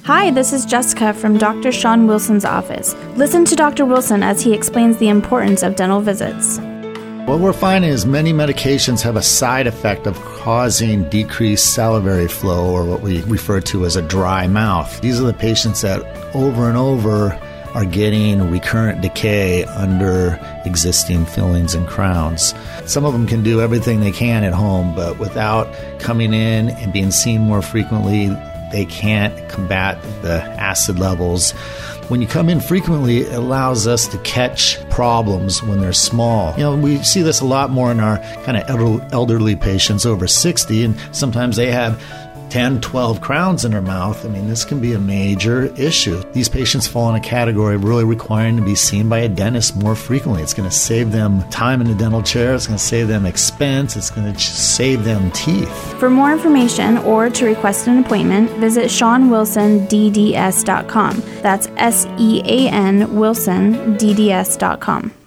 Hi, this is Jessica from Dr. Sean Wilson's office. Listen to Dr. Wilson as he explains the importance of dental visits. What we're finding is many medications have a side effect of causing decreased salivary flow, or what we refer to as a dry mouth. These are the patients that over and over are getting recurrent decay under existing fillings and crowns. Some of them can do everything they can at home, but without coming in and being seen more frequently, they can't combat the acid levels. When you come in frequently, it allows us to catch problems when they're small. We see this a lot more in our kind of elderly patients over 60, and sometimes they have 10, 12 crowns in their mouth. This can be a major issue. These patients fall in a category of really requiring to be seen by a dentist more frequently. It's going to save them time in the dental chair. It's going to save them expense. It's going to save them teeth. For more information or to request an appointment, visit SeanWilsonDDS.com. That's SEAN WilsonDDS.com.